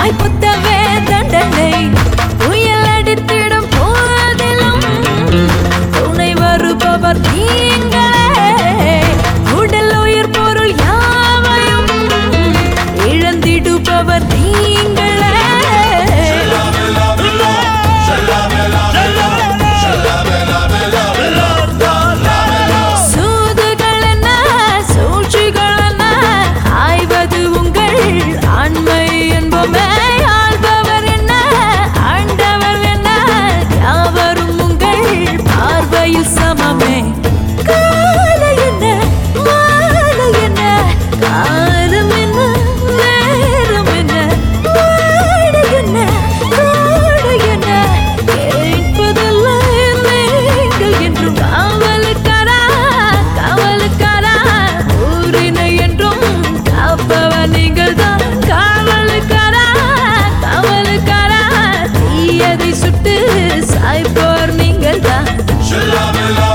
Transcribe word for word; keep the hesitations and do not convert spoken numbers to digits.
வாய்ப்புத்தவே தண்டனை புயல் அடித்திடும் போதிலும் துணை வருபவர் நீங்களே உடல் உயிர் பொருள் யாவையும் இழந்திடுபவர் நீங்களே சூதுகள் என்ன சூழ்ச்சிகள் என்ன ஆய்வது உங்கள் ஆண்மை என்போமே ஆள்பவர் என்ன ஆண்டவர் என்ன யாவரும் உங்கள் பார்வையில் சமமே காலை என்ன மாலை என்ன காலம் என்ன நேரம் என்ன வாடை என்ன கோடை என்ன கேட்பதெல்லாம் நீங்கள் என்றும் காவலுக்காரா காவலுக்காரா ஊரினை என்றும் காப்பவர் நீங்கள்தான் காவலுக்காரா காவலுக்காரா தீயதை சுட்டு சாய்ப்போர் நீங்கள்தான்